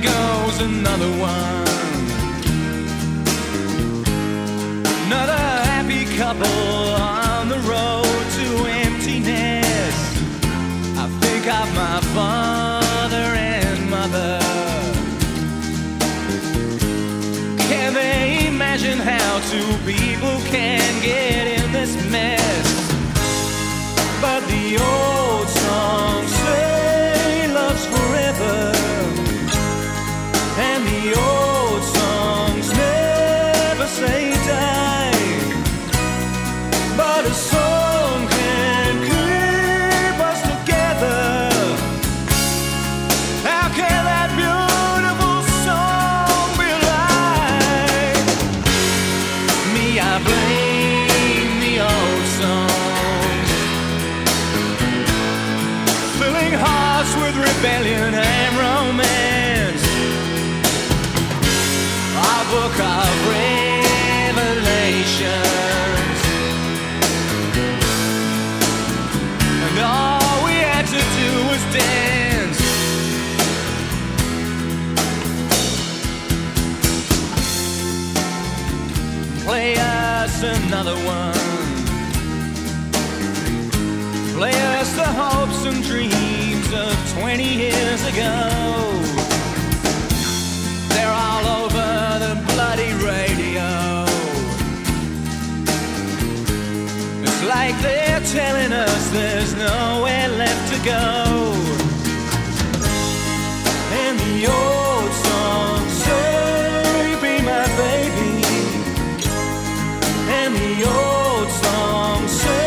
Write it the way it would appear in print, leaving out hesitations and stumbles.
goes another one. Another happy couple on the road to emptiness. I think of my father and mother. Can they imagine how two people can get in this mess? But the old songs say love's forever, and the old songs never say die. But a song can keep us together. How can that beautiful song be like? Me, I blame the old songs, filling hearts with rebellion and romance. Our book of revelations, and all we had to do was dance. Play us another one. Play us the hopes and dreams of 20 years ago. They're all over the bloody radio. It's like they're telling us there's nowhere left to go. And the old songs say, be my baby. And the old songs say,